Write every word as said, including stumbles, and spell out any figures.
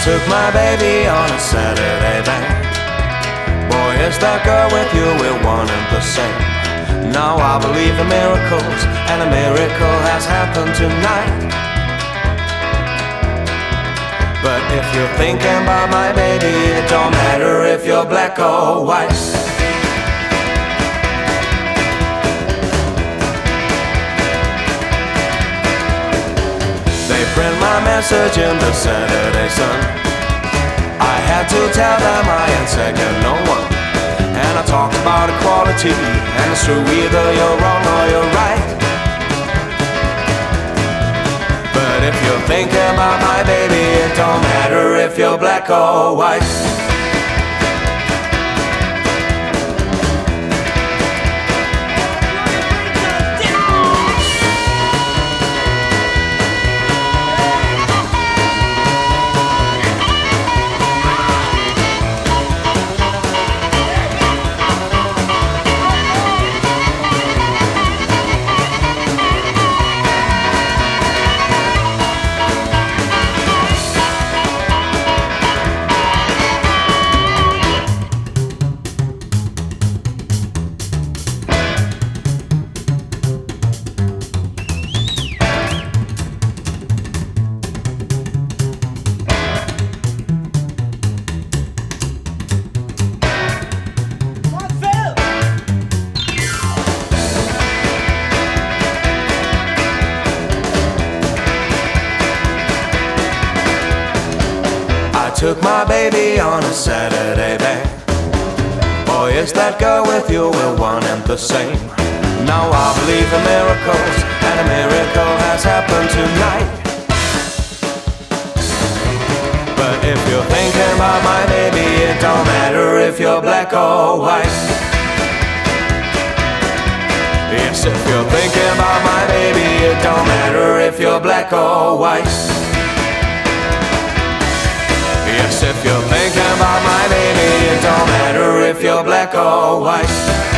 took my baby on a Saturday night. Boy, is that girl with you, we're one and the same. Now I believe in miracles, and a miracle has happened tonight. But if you're thinking about my baby, it don't matter if you're black or white. They print my message in the Saturday Sun. I had to tell them I ain't second no one. And I talked about equality, and it's true, either you're wrong or you're right. But if you're thinking about my baby, it don't matter if you're black or white. I took my baby on a Saturday, babe. Boy, is that girl with you, we're one and the same. Now I believe in miracles, and a miracle has happened tonight. But if you're thinking about my baby, it don't matter if you're black or white. Yes, if you're thinking about my baby, it don't matter if you're black or white. Yes, if you're thinking about my baby, it don't matter if you're black or white.